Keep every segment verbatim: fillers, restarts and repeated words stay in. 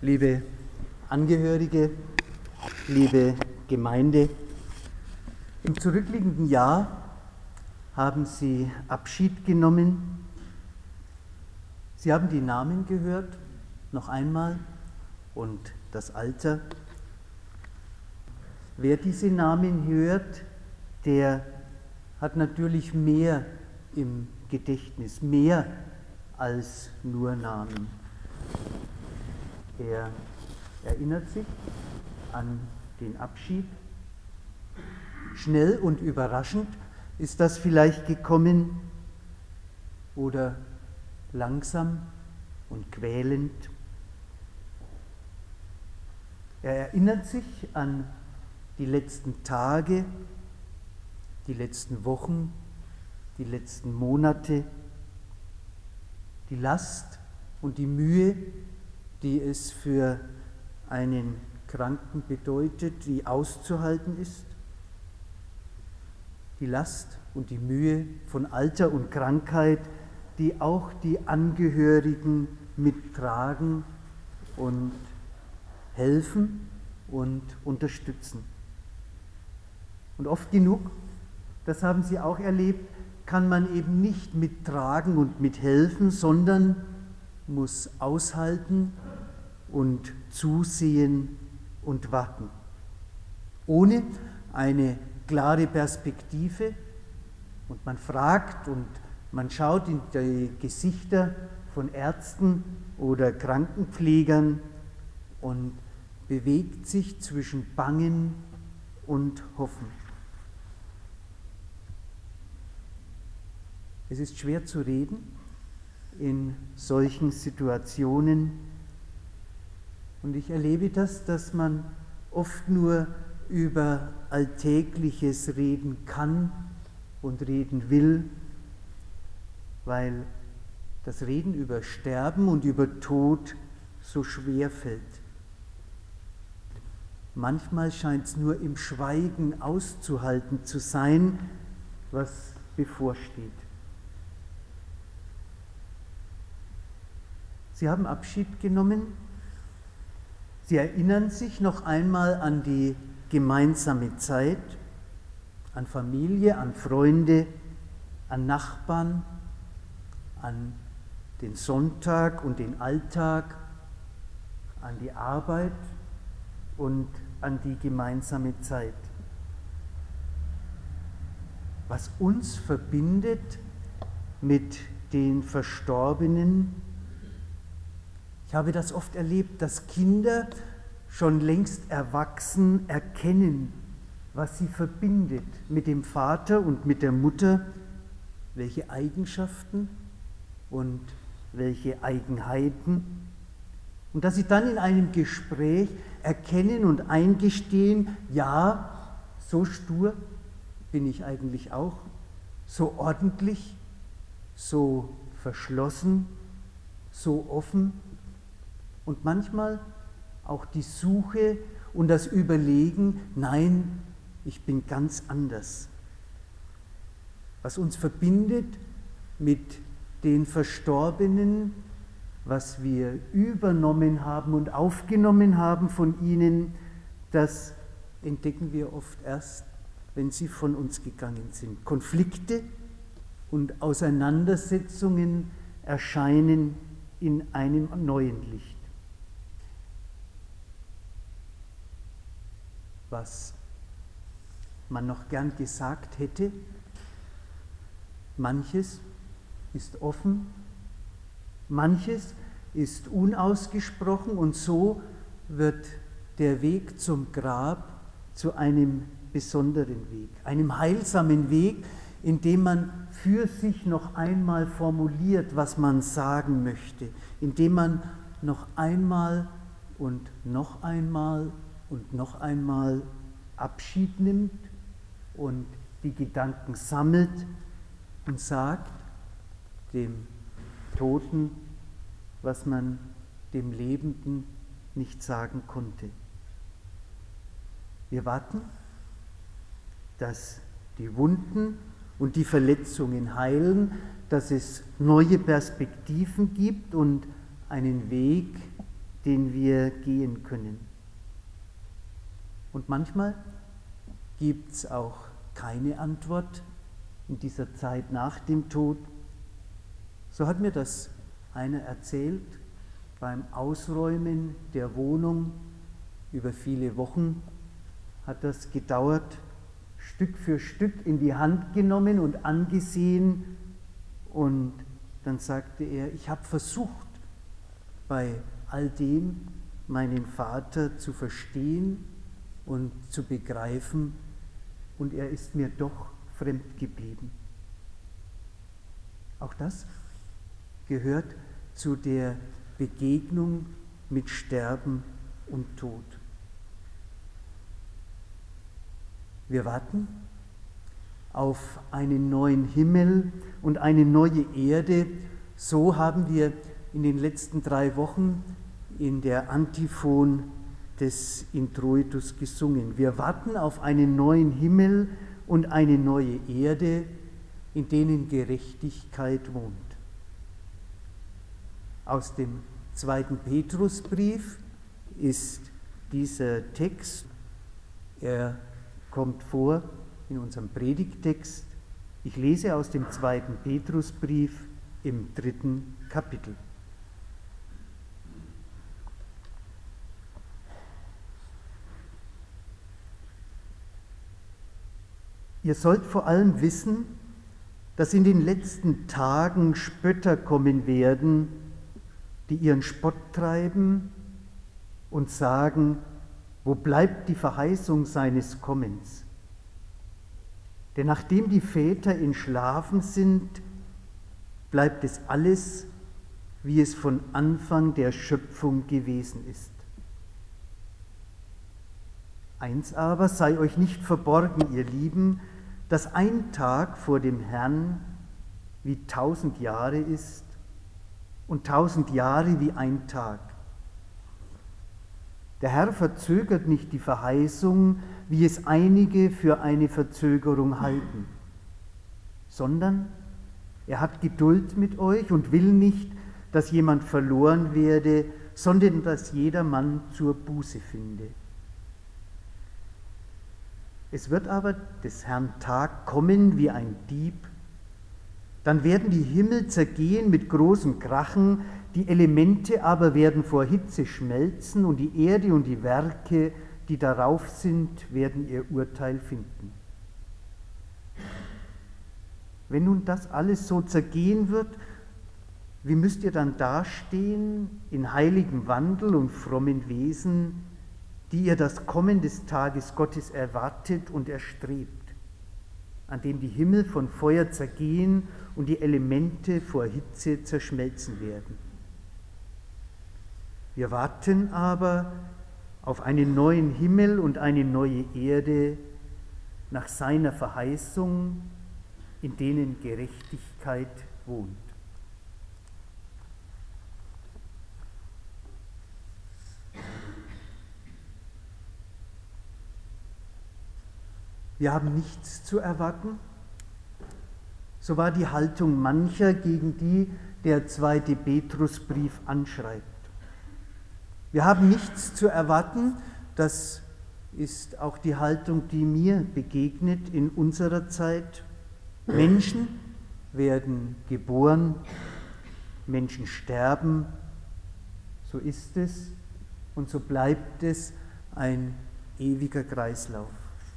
liebe Angehörige, liebe Gemeinde, im zurückliegenden Jahr haben Sie Abschied genommen. Sie haben die Namen gehört, noch einmal, und das Alter. Wer diese Namen hört, der hat natürlich mehr im Gedächtnis, mehr als nur Namen. Er erinnert sich an den Abschied. Schnell und überraschend ist das vielleicht gekommen oder langsam und quälend. Er erinnert sich an die letzten Tage, die letzten Wochen, die letzten Monate, die Last und die Mühe, die es für einen Kranken bedeutet, die auszuhalten ist. Die Last und die Mühe von Alter und Krankheit, die auch die Angehörigen mittragen und helfen und unterstützen. Und oft genug, das haben Sie auch erlebt, kann man eben nicht mittragen und mithelfen, sondern muss aushalten und zusehen und warten. Ohne eine klare Perspektive, und man fragt und man schaut in die Gesichter von Ärzten oder Krankenpflegern und bewegt sich zwischen Bangen und Hoffen. Es ist schwer zu reden in solchen Situationen, und ich erlebe das, dass man oft nur über Alltägliches reden kann und reden will, weil das Reden über Sterben und über Tod so schwer fällt. Manchmal scheint es nur im Schweigen auszuhalten zu sein, was bevorsteht. Sie haben Abschied genommen. Sie erinnern sich noch einmal an die gemeinsame Zeit, an Familie, an Freunde, an Nachbarn, an den Sonntag und den Alltag, an die Arbeit und an die gemeinsame Zeit. Was uns verbindet mit den Verstorbenen. Ich habe das oft erlebt, dass Kinder schon längst erwachsen erkennen, was sie verbindet mit dem Vater und mit der Mutter, welche Eigenschaften und welche Eigenheiten, und dass sie dann in einem Gespräch erkennen und eingestehen, ja, so stur bin ich eigentlich auch, so ordentlich, so verschlossen, so offen, und manchmal auch die Suche und das Überlegen, nein, ich bin ganz anders. Was uns verbindet mit den Verstorbenen, was wir übernommen haben und aufgenommen haben von ihnen, das entdecken wir oft erst, wenn sie von uns gegangen sind. Konflikte und Auseinandersetzungen erscheinen in einem neuen Licht. Was man noch gern gesagt hätte, manches ist offen, manches ist unausgesprochen, und so wird der Weg zum Grab zu einem besonderen Weg, einem heilsamen Weg, in dem man für sich noch einmal formuliert, was man sagen möchte, in dem man noch einmal und noch einmal und noch einmal Abschied nimmt und die Gedanken sammelt und sagt dem Toten, was man dem Lebenden nicht sagen konnte. Wir warten, dass die Wunden und die Verletzungen heilen, dass es neue Perspektiven gibt und einen Weg den wir gehen können. Und manchmal gibt es auch keine Antwort in dieser Zeit nach dem Tod. So hat mir das einer erzählt beim Ausräumen der Wohnung. Über viele Wochen hat das gedauert, Stück für Stück in die Hand genommen und angesehen. Und dann sagte er, ich habe versucht, bei all dem meinen Vater zu verstehen und zu begreifen, und er ist mir doch fremd geblieben. Auch das gehört zu der Begegnung mit Sterben und Tod. Wir warten auf einen neuen Himmel und eine neue Erde. So haben wir in den letzten drei Wochen in der Antiphon des Introitus gesungen. Wir warten auf einen neuen Himmel und eine neue Erde, in denen Gerechtigkeit wohnt. Aus dem zweiten Petrusbrief ist dieser Text, er kommt vor in unserem Predigttext. Ich lese aus dem zweiten Petrusbrief im dritten Kapitel. Ihr sollt vor allem wissen, dass in den letzten Tagen Spötter kommen werden, die ihren Spott treiben und sagen, wo bleibt die Verheißung seines Kommens? Denn nachdem die Väter entschlafen sind, bleibt es alles, wie es von Anfang der Schöpfung gewesen ist. Eins aber sei euch nicht verborgen, ihr Lieben, dass ein Tag vor dem Herrn wie tausend Jahre ist und tausend Jahre wie ein Tag. Der Herr verzögert nicht die Verheißung, wie es einige für eine Verzögerung halten, sondern er hat Geduld mit euch und will nicht, dass jemand verloren werde, sondern dass jedermann zur Buße finde. Es wird aber des Herrn Tag kommen wie ein Dieb, dann werden die Himmel zergehen mit großem Krachen, die Elemente aber werden vor Hitze schmelzen und die Erde und die Werke, die darauf sind, werden ihr Urteil finden. Wenn nun das alles so zergehen wird, wie müsst ihr dann dastehen in heiligem Wandel und frommen Wesen, die ihr das Kommen des Tages Gottes erwartet und erstrebt, an dem die Himmel von Feuer zergehen und die Elemente vor Hitze zerschmelzen werden. Wir warten aber auf einen neuen Himmel und eine neue Erde nach seiner Verheißung, in denen Gerechtigkeit wohnt. Wir haben nichts zu erwarten. So war die Haltung mancher, gegen die der zweite Petrusbrief anschreibt. Wir haben nichts zu erwarten, das ist auch die Haltung, die mir begegnet in unserer Zeit. Menschen werden geboren, Menschen sterben, so ist es und so bleibt es ein ewiger Kreislauf.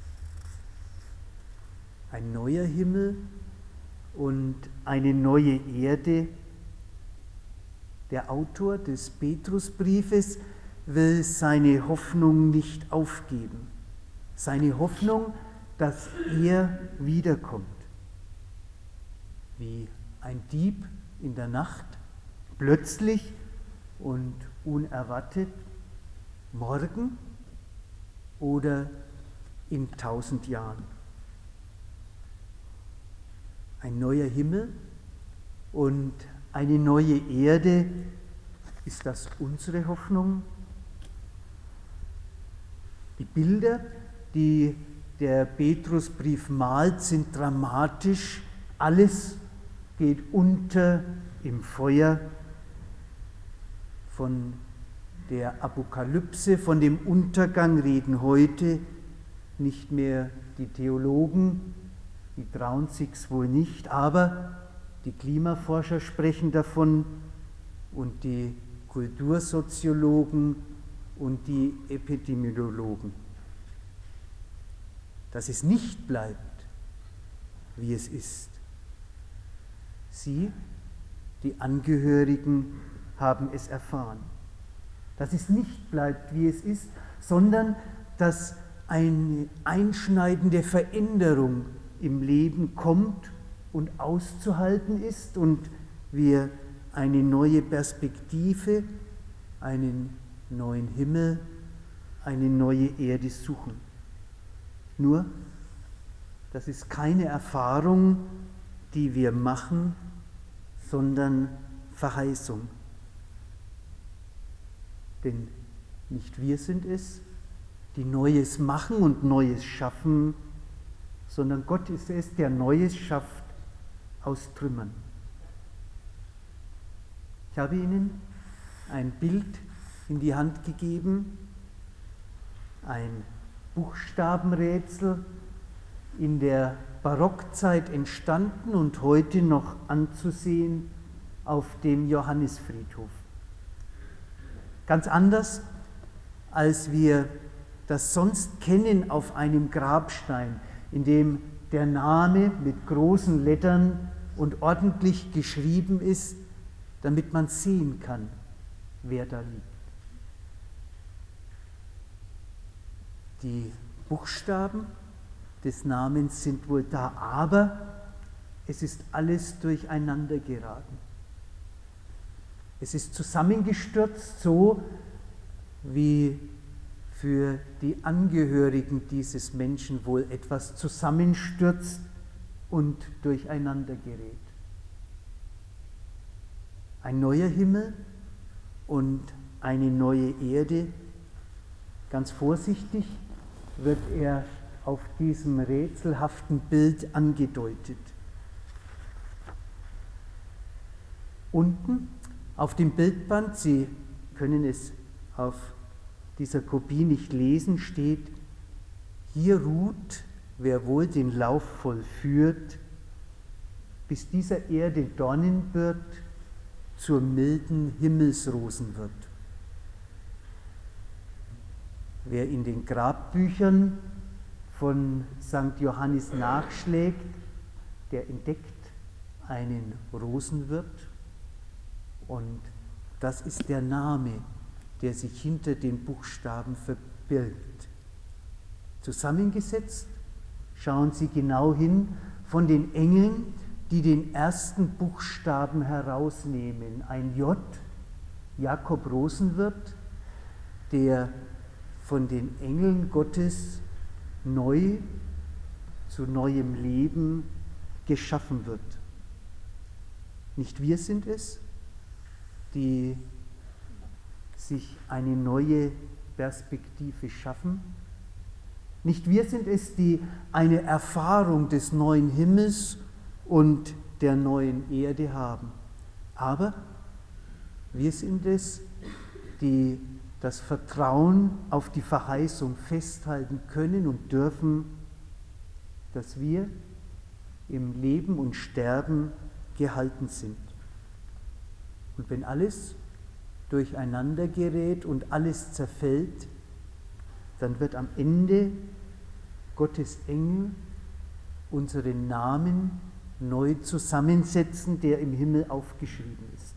Ein neuer Himmel und eine neue Erde. Der Autor des Petrusbriefes will seine Hoffnung nicht aufgeben. Seine Hoffnung, dass er wiederkommt. Wie ein Dieb in der Nacht, plötzlich und unerwartet, morgen oder in tausend Jahren. Ein neuer Himmel und eine neue Erde, ist das unsere Hoffnung? Die Bilder, die der Petrusbrief malt, sind dramatisch. Alles geht unter im Feuer. Von der Apokalypse, von dem Untergang reden heute nicht mehr die Theologen, die trauen sich's wohl nicht, aber die Klimaforscher sprechen davon und die Kultursoziologen und die Epidemiologen, dass es nicht bleibt, wie es ist. Sie, die Angehörigen, haben es erfahren. Dass es nicht bleibt, wie es ist, sondern dass eine einschneidende Veränderung im Leben kommt und auszuhalten ist und wir eine neue Perspektive, einen neuen Himmel, eine neue Erde suchen. Nur, das ist keine Erfahrung, die wir machen, sondern Verheißung. Denn nicht wir sind es, die Neues machen und Neues schaffen, sondern Gott ist es, der Neues schafft aus Trümmern. Ich habe Ihnen ein Bild in die Hand gegeben, ein Buchstabenrätsel, in der Barockzeit entstanden und heute noch anzusehen auf dem Johannisfriedhof. Ganz anders, als wir das sonst kennen auf einem Grabstein, in dem der Name mit großen Lettern und ordentlich geschrieben ist, damit man sehen kann, wer da liegt. Die Buchstaben des Namens sind wohl da, aber es ist alles durcheinander geraten. Es ist zusammengestürzt, so wie für die Angehörigen dieses Menschen wohl etwas zusammenstürzt und durcheinander gerät. Ein neuer Himmel und eine neue Erde, ganz vorsichtig wird er auf diesem rätselhaften Bild angedeutet. Unten auf dem Bildband, Sie können es auf dieser Kopie nicht lesen, steht: Hier ruht, wer wohl den Lauf vollführt, bis dieser Erde Dornenbirt zur milden Himmelsrosen wird. Wer in den Grabbüchern von Sankt Johannes nachschlägt, der entdeckt einen Rosenwirt, und das ist der Name, der sich hinter den Buchstaben verbirgt. Zusammengesetzt, schauen Sie genau hin, von den Engeln, die den ersten Buchstaben herausnehmen. Ein J, Jakob Rosenwirt, der von den Engeln Gottes neu zu neuem Leben geschaffen wird. Nicht wir sind es, die sich eine neue Perspektive schaffen. Nicht wir sind es, die eine Erfahrung des neuen Himmels und der neuen Erde haben. Aber wir sind es, die das Vertrauen auf die Verheißung festhalten können und dürfen, dass wir im Leben und Sterben gehalten sind. Und wenn alles durcheinander gerät und alles zerfällt, dann wird am Ende Gottes Engel unseren Namen neu zusammensetzen, der im Himmel aufgeschrieben ist.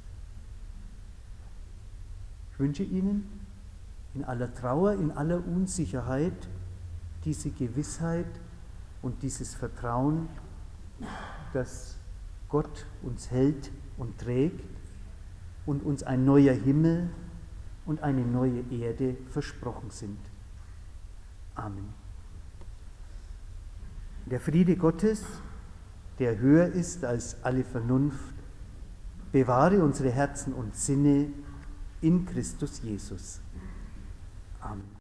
Ich wünsche Ihnen in aller Trauer, in aller Unsicherheit diese Gewissheit und dieses Vertrauen, dass Gott uns hält und trägt und uns ein neuer Himmel und eine neue Erde versprochen sind. Amen. Der Friede Gottes, der höher ist als alle Vernunft, bewahre unsere Herzen und Sinne in Christus Jesus. Amen.